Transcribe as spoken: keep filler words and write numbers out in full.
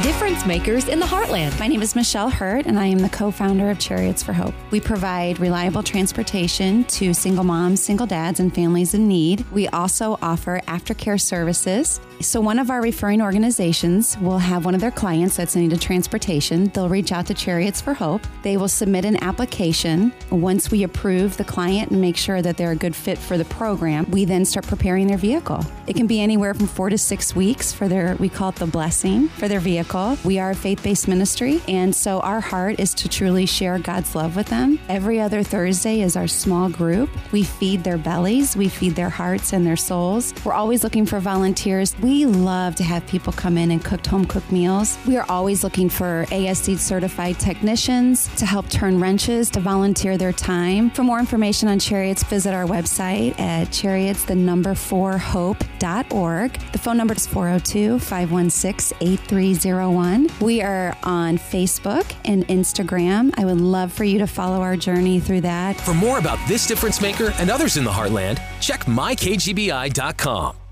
difference makers in the Heartland. My name is Michelle Hurt, and I am the co-founder of Chariots for Hope. We provide reliable transportation to single moms, single dads, and families in need. We also offer aftercare services. So one of our referring organizations will have one of their clients that's in need of transportation. They'll reach out to Chariots for Hope. They will submit an application. Once we approve the client and make sure that they're a good fit for the program, we then start preparing their vehicle. It can be anywhere from four to six weeks for their, we call it the blessing, for their vehicle. We are a faith-based ministry, and so our heart is to truly share God's love with them. Every other Thursday is our small group. We feed their bellies, we feed their hearts and their souls. We're always looking for volunteers. We love to have people come in and cook home-cooked meals. We are always looking for A S C certified technicians to help turn wrenches, to volunteer their time. For more information on Chariots, visit our website at chariots, the number four, hope dot org. The phone number is four oh two, five one six, eight three oh one. We are on Facebook and Instagram. I would love for you to follow our journey through that. For more about this difference maker and others in the Heartland, check my K G B I dot com.